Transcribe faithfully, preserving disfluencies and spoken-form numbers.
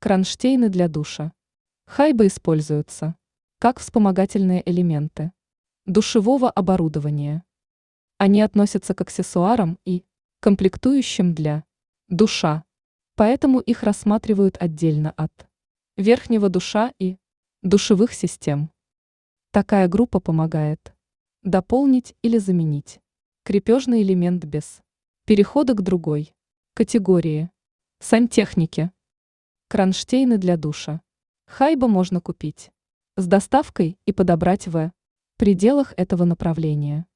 Кронштейны для душа. Хайбы используются как вспомогательные элементы душевого оборудования. Они относятся к аксессуарам и комплектующим для душа, поэтому их рассматривают отдельно от верхнего душа и душевых систем. Такая группа помогает дополнить или заменить крепежный элемент без перехода к другой категории сантехники. Кронштейны для душа. Хайба можно купить с доставкой и подобрать в пределах этого направления.